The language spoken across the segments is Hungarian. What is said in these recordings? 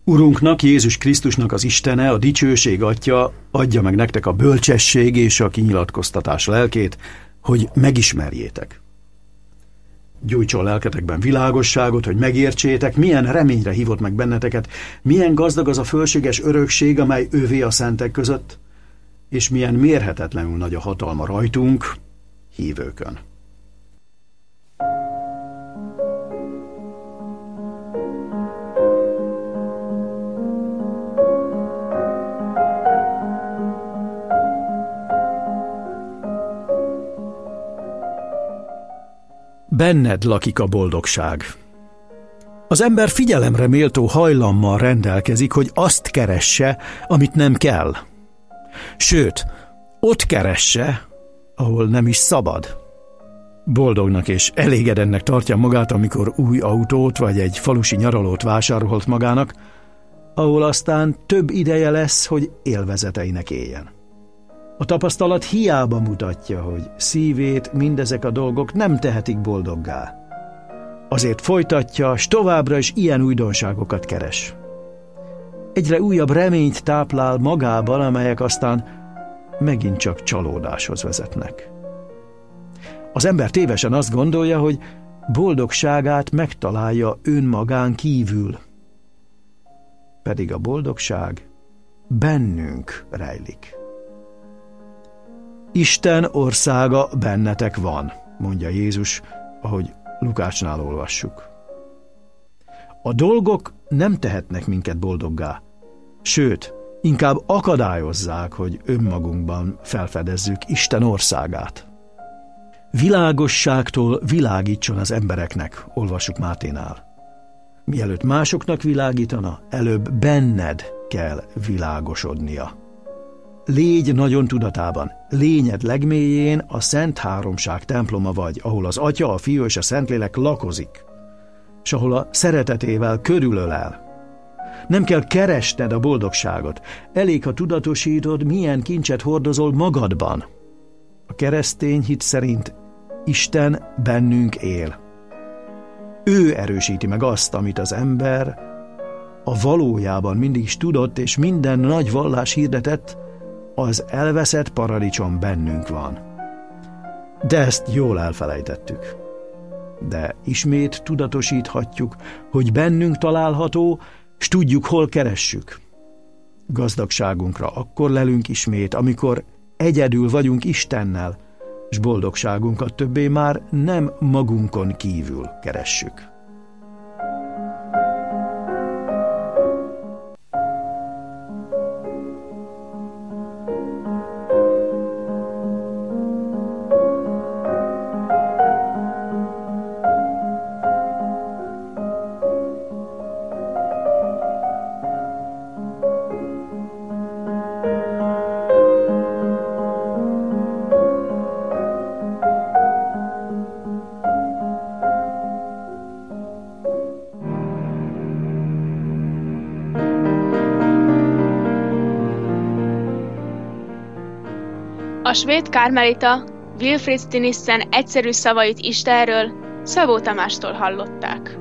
Urunknak, Jézus Krisztusnak az Istene, a dicsőség Atya adja meg nektek a bölcsesség és a kinyilatkoztatás lelkét, hogy megismerjétek. Gyújtson lelketekben világosságot, hogy megértsétek, milyen reményre hívott meg benneteket, milyen gazdag az a fölséges örökség, amely ővé a szentek között, és milyen mérhetetlenül nagy a hatalma rajtunk, hívőkön. Benned lakik a boldogság. Az ember figyelemre méltó hajlammal rendelkezik, hogy azt keresse, amit nem kell. Sőt, ott keresse, ahol nem is szabad. Boldognak és elégedennek tartja magát, amikor új autót vagy egy falusi nyaralót vásárolhat magának, ahol aztán több ideje lesz, hogy élvezeteinek éljen. A tapasztalat hiába mutatja, hogy szívét mindezek a dolgok nem tehetik boldoggá. Azért folytatja, s továbbra is ilyen újdonságokat keres. Egyre újabb reményt táplál magában, amelyek aztán megint csak csalódáshoz vezetnek. Az ember tévesen azt gondolja, hogy boldogságát megtalálja önmagán kívül. Pedig a boldogság bennünk rejlik. Isten országa bennetek van, mondja Jézus, ahogy Lukácsnál olvassuk. A dolgok nem tehetnek minket boldoggá, sőt, inkább akadályozzák, hogy önmagunkban felfedezzük Isten országát. Világosságtól világítson az embereknek, olvassuk Máténál. Mielőtt másoknak világítana, előbb benned kell világosodnia. Légy nagyon tudatában, lényed legmélyén a Szent Háromság temploma vagy, ahol az Atya, a Fiú és a Szentlélek lakozik, és ahol a szeretetével körülölel. Nem kell keresned a boldogságot, elég, ha tudatosítod, milyen kincset hordozol magadban. A keresztény hit szerint Isten bennünk él. Ő erősíti meg azt, amit az ember a valójában mindig is tudott, és minden nagy vallás hirdetett, az elveszett paradicsom bennünk van. De ezt jól elfelejtettük. De ismét tudatosíthatjuk, hogy bennünk található, s tudjuk, hol keressük. Gazdagságunkra akkor lelünk ismét, amikor egyedül vagyunk Istennel, s boldogságunkat többé már nem magunkon kívül keressük. A svéd kármelita Wilfrid Stinissen egyszerű szavait Istenről Szabó Tamástól hallották.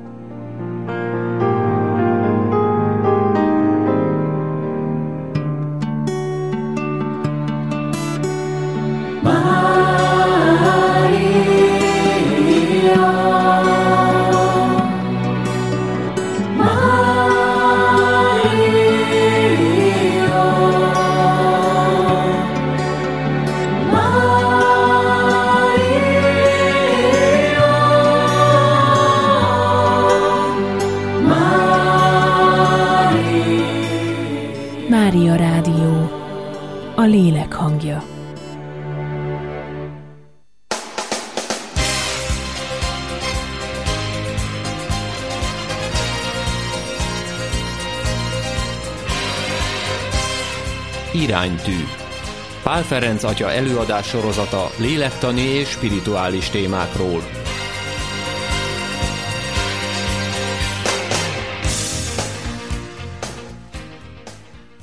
Mária Rádió, a lélek hangja. Iránytű. Pál Ferenc atya előadás sorozata lélektani és spirituális témákról.